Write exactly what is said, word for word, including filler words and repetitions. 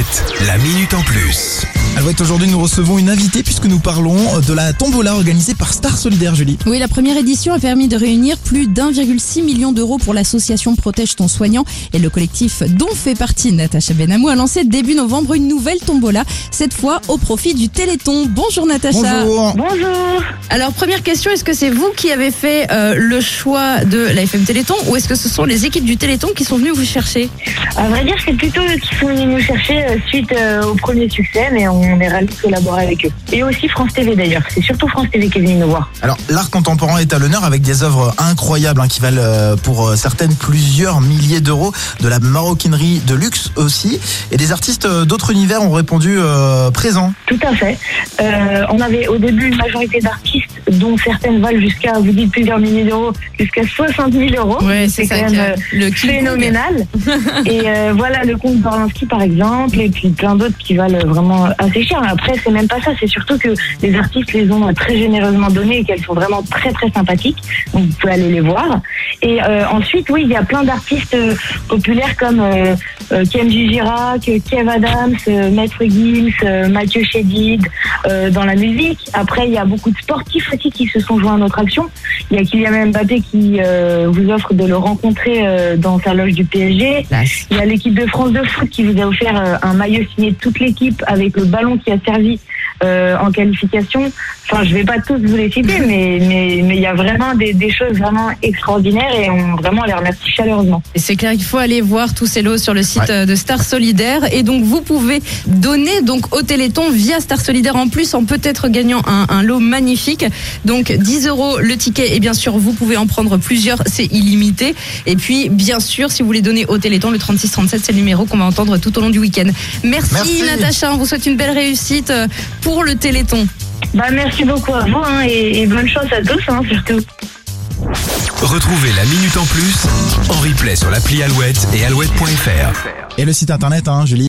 Alouette, la minute en plus. Alouette, aujourd'hui nous recevons une invitée puisque nous parlons de la tombola organisée par Star Solidaire, Julie. Oui, la première édition a permis de réunir plus d'un virgule six million d'euros pour l'association Protège ton soignant, et le collectif dont fait partie Natacha Benamou a lancé début novembre une nouvelle tombola, cette fois au profit du Téléthon. Bonjour Natacha. Bonjour. Bonjour. Alors première question, est-ce que c'est vous qui avez fait euh, le choix de la F M Téléthon ou est-ce que ce sont les équipes du Téléthon qui sont venues vous chercher? À vrai dire, c'est plutôt eux qui sont venus nous chercher euh, suite euh, au premier succès, mais on est ravis de collaborer avec eux. Et aussi France T V d'ailleurs, c'est surtout France T V qui est venu nous voir. Alors, l'art contemporain est à l'honneur avec des œuvres incroyables hein, qui valent euh, pour euh, certaines plusieurs milliers d'euros, de la maroquinerie de luxe aussi, et des artistes euh, d'autres univers ont répondu euh, présents. Tout à fait. Euh, on avait au début une majorité d'artistes, dont certaines valent jusqu'à, vous dites plusieurs milliers d'euros, jusqu'à soixante mille euros. Ouais, c'est, c'est ça, quand même euh, le phénoménal. Et euh, voilà le comte Borlansky par exemple, et puis plein d'autres qui valent vraiment assez cher. Après, c'est même pas ça, c'est surtout que les artistes les ont très généreusement donnés et qu'elles sont vraiment très très sympathiques. Donc vous pouvez aller les voir. Et euh, ensuite, oui, il y a plein d'artistes euh, populaires comme euh, euh, Kenji Girac, Kev Adams, euh, Maître Gims, euh, Mathieu Chédid euh, dans la musique. Après, il y a beaucoup de sportifs aussi qui se sont joints à notre action. Il y a Kylian Mbappé qui euh, vous offre de le rencontrer euh, dans sa loge du P S G. Nice. Il y a l'équipe de France de foot qui vous a offert euh, un maillot signé de toute l'équipe avec le ballon qui a servi euh, en qualification. Enfin, je vais pas tous vous les citer, mais mais mais il y a vraiment des, des choses vraiment extraordinaires et on vraiment les remercie chaleureusement. Et c'est clair qu'il faut aller voir tous ces lots sur le site Ouais. de Star Solidaire. Et donc, vous pouvez donner donc au Téléthon via Star Solidaire en plus en peut-être gagnant un, un lot magnifique. Donc, dix euros le ticket. Et bien sûr, vous pouvez en prendre plusieurs. C'est illimité. Et puis, bien sûr, si vous voulez donner au Téléthon, le trente-six trente-sept, c'est le numéro qu'on va entendre tout au long du week-end. Merci, Merci. Natacha. On vous souhaite une belle réussite pour le Téléthon. Bah merci beaucoup à vous hein, et, et bonne chance à tous hein, surtout. Retrouvez la minute en plus en replay sur l'appli Alouette et alouette point F R. Et le site internet, hein, Julie.